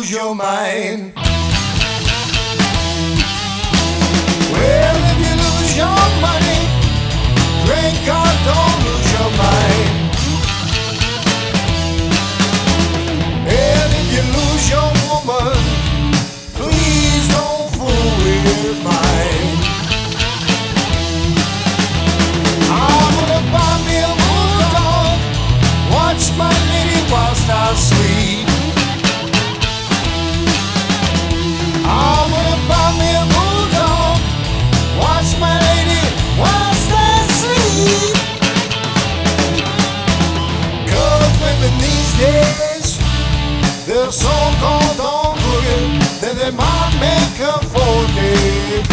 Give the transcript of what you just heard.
lose your mind. Well, if you lose your money, thank God don't lose your mind. And if you lose your woman, please don't fool with mine. I'm gonna buy me a bulldog, watch my lady whilst I sleep. I'm gonna buy me a bulldog, watch my lady whilst I sleep. 'Cause women these days, they're so called on boogie that they might make a fortune.